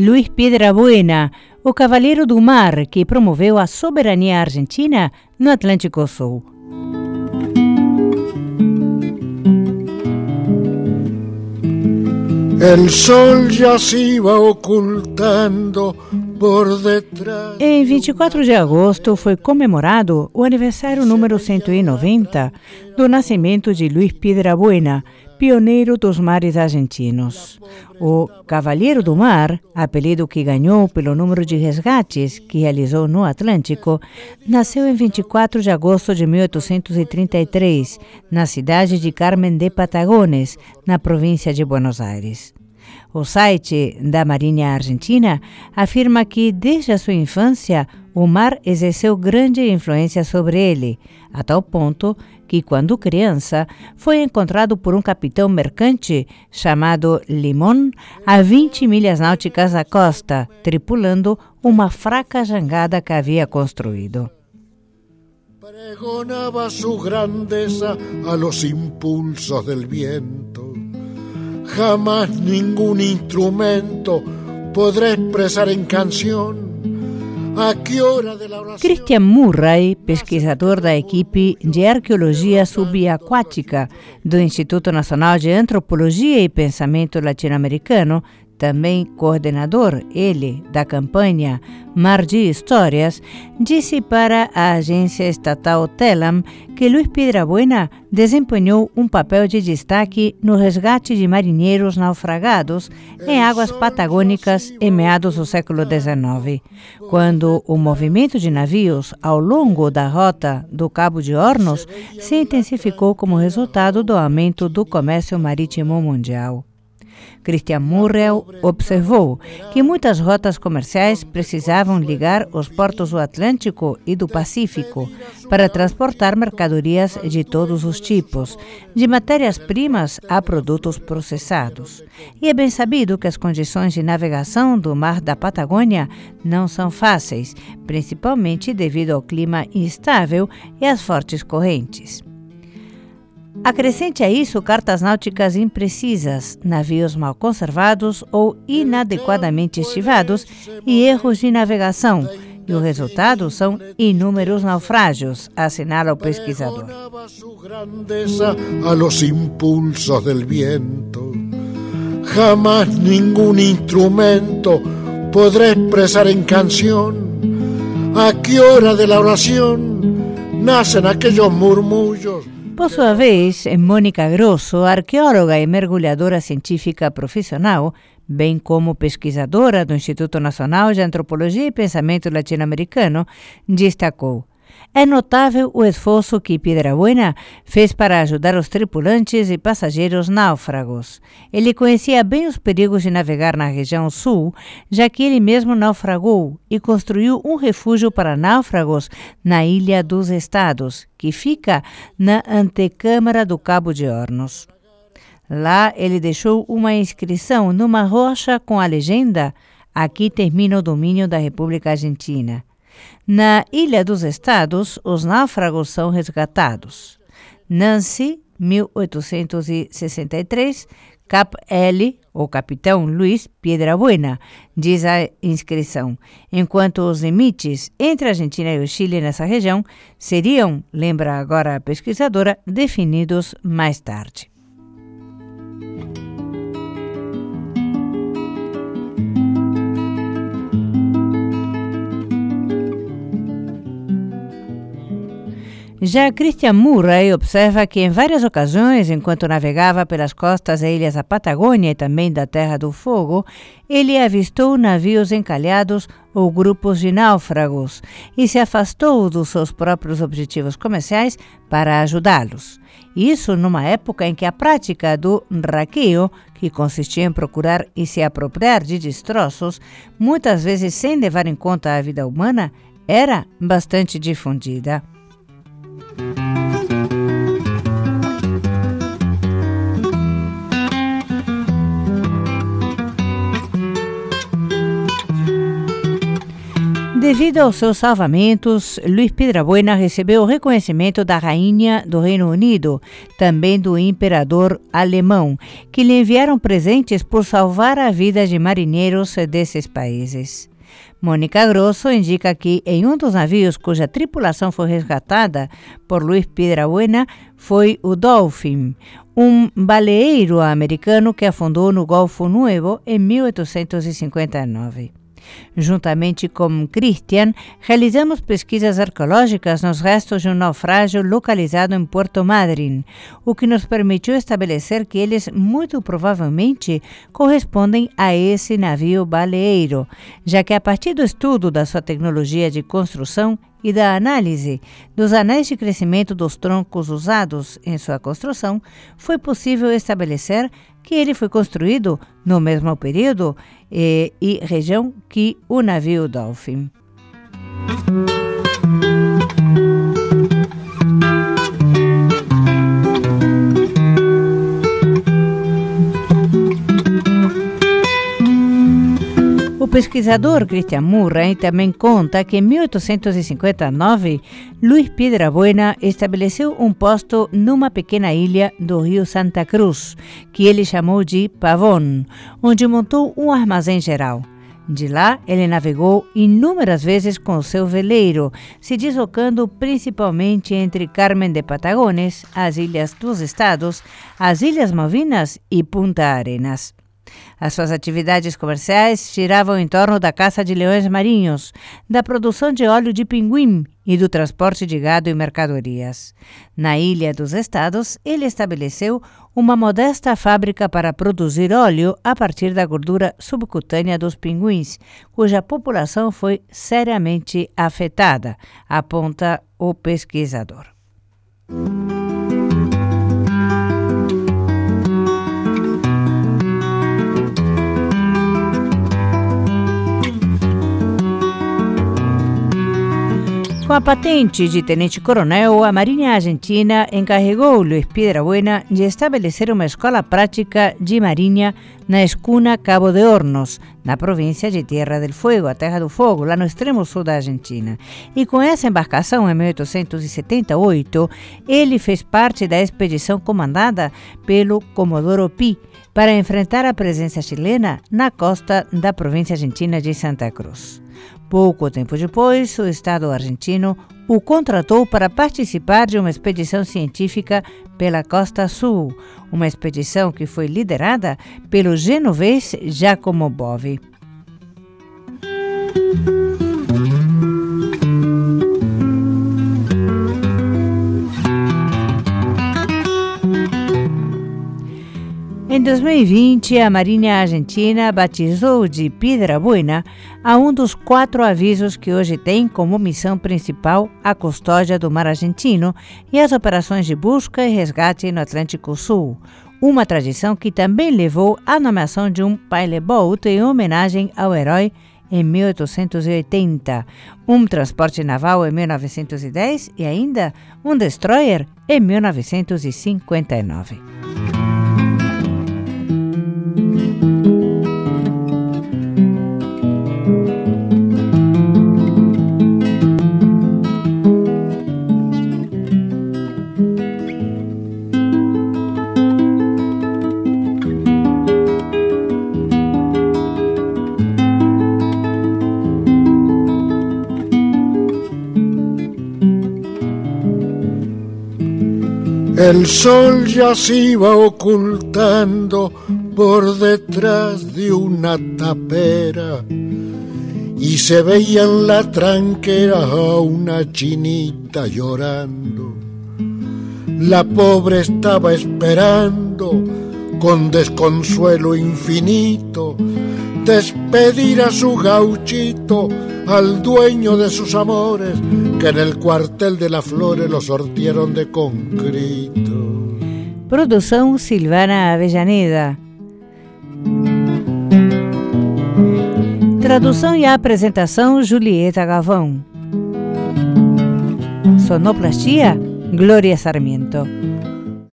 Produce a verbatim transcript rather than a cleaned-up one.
Luiz Piedrabuena, o Cavaleiro do Mar que promoveu a soberania argentina no Atlântico Sul. El sol ya se iba ocultando por detrás. Em vinte e quatro de agosto foi comemorado o aniversário número cento e noventa do nascimento de Luiz Piedrabuena, pioneiro dos mares argentinos. O Cavaleiro do Mar, apelido que ganhou pelo número de resgates que realizou no Atlântico, nasceu em vinte e quatro de agosto de mil oitocentos e trinta e três, na cidade de Carmen de Patagones, na província de Buenos Aires. O site da Marinha Argentina afirma que, desde a sua infância, o mar exerceu grande influência sobre ele, a tal ponto que, quando criança, foi encontrado por um capitão mercante chamado Limón a vinte milhas náuticas da costa, tripulando uma fraca jangada que havia construído. Pregonaba su grandeza a los impulsos del viento. Jamás ningún instrumento podrá expresar en canción a que hora de la oración. Christian Murray, pesquisador da equipe de arqueologia subaquática do Instituto Nacional de Antropologia e Pensamento Latino-Americano, também coordenador, ele, da campanha Mar de Histórias, disse para a agência estatal Telam que Luiz Piedrabuena desempenhou um papel de destaque no resgate de marinheiros naufragados em águas patagônicas em meados do século dezenove, quando o movimento de navios ao longo da rota do Cabo de Hornos se intensificou como resultado do aumento do comércio marítimo mundial. Christian Murray observou que muitas rotas comerciais precisavam ligar os portos do Atlântico e do Pacífico para transportar mercadorias de todos os tipos, de matérias-primas a produtos processados. E é bem sabido que as condições de navegação do Mar da Patagônia não são fáceis, principalmente devido ao clima instável e às fortes correntes. Acrescente a isso cartas náuticas imprecisas, navios mal conservados ou inadequadamente estivados e erros de navegação, e o resultado são inúmeros naufrágios, assinala o pesquisador. A los impulsos del viento. Jamás ningún instrumento podrá expresar en canción a qué hora de la oración nacen aquellos murmullos. Por sua vez, Mônica Grosso, arqueóloga e mergulhadora científica profissional, bem como pesquisadora do Instituto Nacional de Antropologia e Pensamento Latino-Americano, destacou: é notável o esforço que Piedrabuena fez para ajudar os tripulantes e passageiros náufragos. Ele conhecia bem os perigos de navegar na região sul, já que ele mesmo naufragou e construiu um refúgio para náufragos na Ilha dos Estados, que fica na antecâmara do Cabo de Hornos. Lá ele deixou uma inscrição numa rocha com a legenda: aqui termina o domínio da República Argentina. Na Ilha dos Estados, os náufragos são resgatados. Nancy, mil oitocentos e sessenta e três, Cap L, o capitão Luiz Piedrabuena, diz a inscrição, enquanto os limites entre a Argentina e o Chile nessa região seriam, lembra agora a pesquisadora, definidos mais tarde. Já Christian Murray observa que em várias ocasiões, enquanto navegava pelas costas e ilhas da Patagônia e também da Terra do Fogo, ele avistou navios encalhados ou grupos de náufragos e se afastou dos seus próprios objetivos comerciais para ajudá-los. Isso numa época em que a prática do raqueio, que consistia em procurar e se apropriar de destroços, muitas vezes sem levar em conta a vida humana, era bastante difundida. Devido aos seus salvamentos, Luiz Piedrabuena recebeu o reconhecimento da Rainha do Reino Unido, também do Imperador Alemão, que lhe enviaram presentes por salvar a vida de marinheiros desses países. Mônica Grosso indica que em um dos navios cuja tripulação foi resgatada por Luiz Piedrabuena foi o Dolphin, um baleeiro americano que afundou no Golfo Nuevo em mil oitocentos e cinquenta e nove. Juntamente com Christian, realizamos pesquisas arqueológicas nos restos de um naufrágio localizado em Puerto Madryn, o que nos permitiu estabelecer que eles muito provavelmente correspondem a esse navio baleeiro, já que a partir do estudo da sua tecnologia de construção e da análise dos anéis de crescimento dos troncos usados em sua construção, foi possível estabelecer que ele foi construído no mesmo período e, e região que o navio Dolphin. O pesquisador Christian Murray também conta que em mil oitocentos e cinquenta e nove, Luiz Piedrabuena estabeleceu um posto numa pequena ilha do rio Santa Cruz, que ele chamou de Pavón, onde montou um armazém geral. De lá, ele navegou inúmeras vezes com o seu veleiro, se deslocando principalmente entre Carmen de Patagones, as Ilhas dos Estados, as Ilhas Malvinas e Punta Arenas. As suas atividades comerciais giravam em torno da caça de leões marinhos, da produção de óleo de pinguim e do transporte de gado e mercadorias. Na Ilha dos Estados, ele estabeleceu uma modesta fábrica para produzir óleo a partir da gordura subcutânea dos pinguins, cuja população foi seriamente afetada, aponta o pesquisador. Com a patente de tenente-coronel, a Marinha Argentina encarregou Luiz Piedrabuena de estabelecer uma escola prática de marinha na escuna Cabo de Hornos, na província de Tierra del Fuego, a Terra do Fogo, lá no extremo sul da Argentina. E com essa embarcação, em mil oitocentos e setenta e oito, ele fez parte da expedição comandada pelo Comodoro Pi para enfrentar a presença chilena na costa da província argentina de Santa Cruz. Pouco tempo depois, o Estado argentino o contratou para participar de uma expedição científica pela Costa Sul, uma expedição que foi liderada pelo genovês Giacomo Bovi. Em dois mil e vinte, a Marinha Argentina batizou de Piedrabuena a um dos quatro avisos que hoje tem como missão principal a custódia do mar argentino e as operações de busca e resgate no Atlântico Sul, uma tradição que também levou à nomeação de um pilot em homenagem ao herói em mil oitocentos e oitenta, um transporte naval em mil novecentos e dez e ainda um destroyer em mil novecentos e cinquenta e nove. El sol ya se iba ocultando por detrás de una tapera y se veía en la tranquera a una chinita llorando. La pobre estaba esperando con desconsuelo infinito despedir a su gauchito, al dueño de sus amores, que en el cuartel de las Flores lo sortieron de concreto. Produção Silvana Avellaneda. Tradução e apresentação Julieta Gavão. Sonoplastia Glória Sarmiento.